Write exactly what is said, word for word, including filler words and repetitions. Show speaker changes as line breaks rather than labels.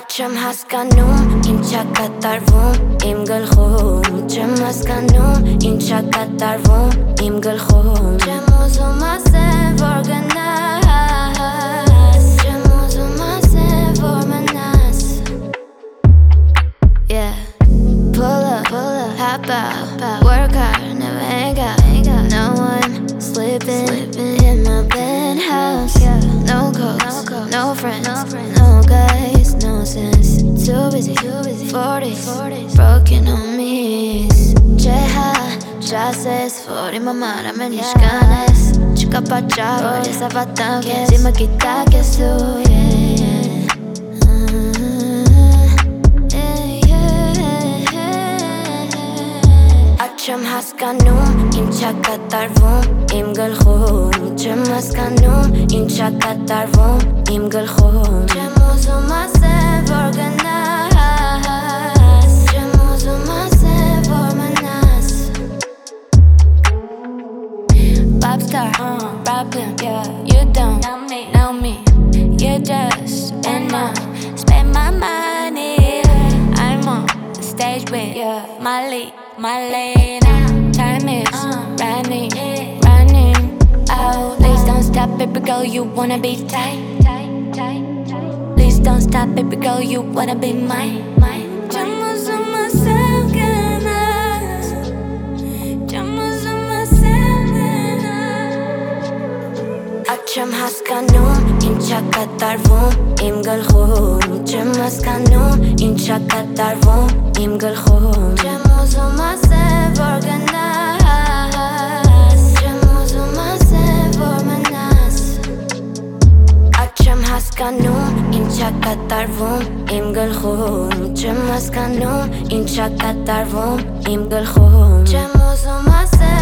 Չեմ հասկանում, ինչա կատարվում իմ գլխում Չեմ հասկանում, ինչա կատարվում իմ գլխում Չեմ ուզում ասեմ, որ գնաս Չեմ ուզում ասեմ, որ մնաս Yeah Pull up, pull up, hop out Work hard, never hang out No one sleeping, sleeping in my penthouse No calls, no friends, no guys, no sense Too busy, forty, broken on me Ceha, čases, fori më marra me një shkanes Qka pa qavo, gjesa vatan kes Si më kita kes tu, yeah Չեմ հասկանում, ինչա կատարվում իմ գլխում Չեմ հասկանում, ինչա կատարվում իմ գլխում Չեմ ուզում ասեմ, որ գնաս Չեմ ուզում ասեմ, որ մնաս Popstar, uh, problem, yeah You don't know me, know me You just and I spend my money I'm on the stage with yeah. my lead My lane, time is uh, running, running out Please don't stop, baby girl, you wanna be tight Please don't stop, baby girl, you wanna be mine Չեմ ուզում ասեմ գնաս Չեմ ուզում ասեմ գնաս Չեմ հասկանում, ինչա կատարվում իմ գլխում Չեմ հասկանում, ինչա կատարվում իմ գլխում Չեմ ուզում ասեմ, որ գնաս Չեմ ուզում ասեմ, որ մնաս Չեմ հասկանում, ինչա կատարվում իմ գլխում Չեմ հասկանում, ինչա կատարվում իմ գլխում Չեմ ուզում ասեմ